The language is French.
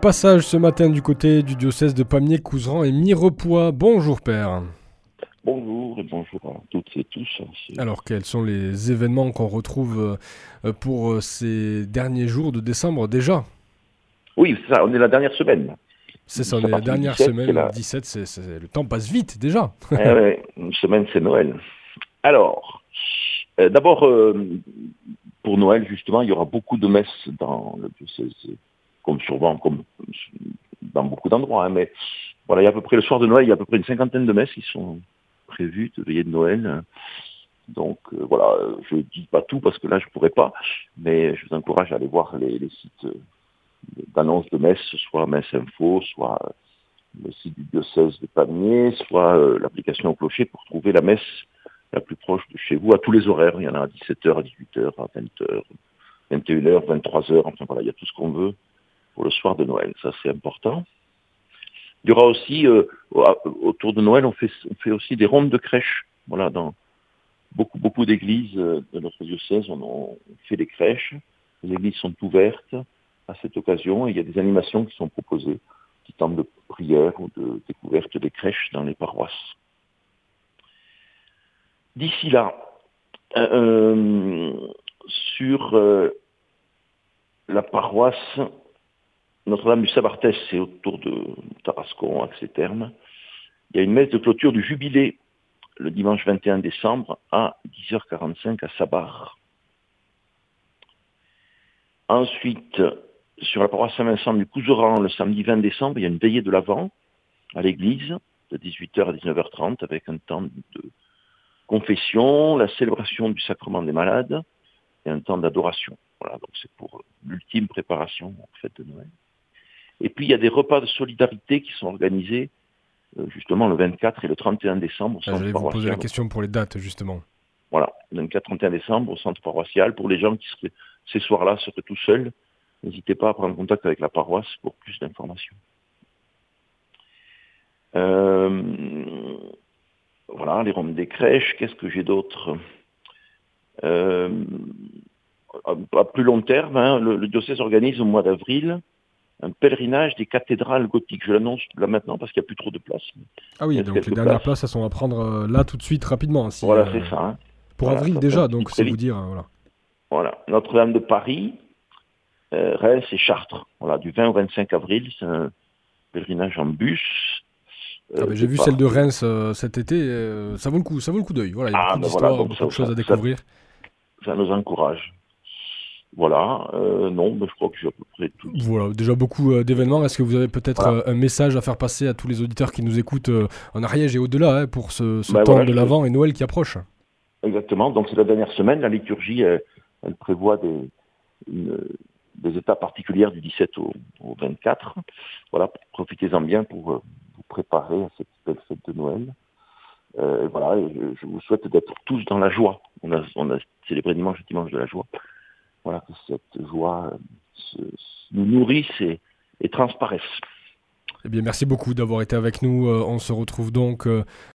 passage ce matin du côté du diocèse de Pamiers, Couserans et Mirepoix. Bonjour Père. Bonjour et bonjour à toutes et tous. Alors quels sont les événements qu'on retrouve pour ces derniers jours de décembre déjà? Oui, c'est ça, on est la dernière semaine. C'est ça, on À est la partir du dernière 17, semaine, c'est le 17, le temps passe vite déjà. ouais, une semaine, c'est Noël. Alors, d'abord, pour Noël, justement, il y aura beaucoup de messes dans le diocèse, comme souvent, comme dans beaucoup d'endroits. Mais voilà, il y a à peu près, le soir de Noël, il y a à peu près une cinquantaine de messes qui sont prévues, de veillée de Noël. Donc voilà, je dis pas tout parce que là, je pourrais pas, mais je vous encourage à aller voir les sites d'annonces de messe, soit Messe Info, soit le site du diocèse de Pamiers, soit l'application au clocher pour trouver la messe la plus proche de chez vous à tous les horaires. Il y en a à 17h, à 18h, à 20h, 21h, 23h, enfin voilà, il y a tout ce qu'on veut pour le soir de Noël. Ça, c'est important. Il y aura aussi, autour de Noël, on fait aussi des rondes de crèches. Voilà, dans beaucoup d'églises de notre diocèse, on fait des crèches. Les églises sont ouvertes à cette occasion et il y a des animations qui sont proposées, qui tentent de prière ou de découverte des crèches dans les paroisses. D'ici là, sur la paroisse Notre-Dame du Sabartès, c'est autour de Tarascon, à ces termes, il y a une messe de clôture du Jubilé le dimanche 21 décembre à 10h45 à Sabar. Ensuite, sur la paroisse Saint-Vincent du Couserans, le samedi 20 décembre, il y a une veillée de l'Avent à l'église, de 18h à 19h30, avec un temps de confession, la célébration du sacrement des malades et un temps d'adoration. Voilà, donc c'est pour l'ultime préparation aux fêtes de Noël. Et puis il y a des repas de solidarité qui sont organisés justement le 24 et le 31 décembre au centre J'allais vous poser la paroissial. question pour les dates justement. Voilà, le 24-31 décembre au centre paroissial. Pour les gens qui seraient, ces soirs-là seraient tout seuls, n'hésitez pas à prendre contact avec la paroisse pour plus d'informations. Voilà, les rondes des crèches. Qu'est-ce que j'ai d'autre à plus long terme, hein, le diocèse organise au mois d'avril un pèlerinage des cathédrales gothiques. Je l'annonce là maintenant parce qu'il n'y a plus trop de place. Ah Il oui, reste donc les quelques dernières places. places, elles sont à prendre là tout de suite rapidement. Voilà, c'est ça. Hein. Pour Voilà, avril ça fait un déjà, petit donc très c'est vous vite. dire. Voilà. Voilà. Notre-Dame de Paris, Reims et Chartres. Voilà, du 20 au 25 avril, c'est un pèlerinage en bus. J'ai vu celle de Reims cet été, ça vaut le coup d'œil. Voilà, il y a beaucoup Ben voilà, d'histoires, donc beaucoup de choses à découvrir. ça nous encourage. Voilà, non, mais je crois que j'ai à peu près tout dit. Voilà, déjà beaucoup d'événements. Est-ce que vous avez peut-être Voilà. un message à faire passer à tous les auditeurs qui nous écoutent en Ariège et au-delà pour ce temps Voilà, de l'Avent et Noël qui approche? Exactement, donc c'est la dernière semaine, la liturgie, elle prévoit des étapes particulières du 17 au 24. Voilà, profitez-en bien pour vous préparer à cette belle fête de Noël. Voilà, et je vous souhaite d'être tous dans la joie. On a célébré dimanche de la joie. Voilà, que cette joie nous nourrisse et transparaisse. Eh bien, merci beaucoup d'avoir été avec nous. On se retrouve donc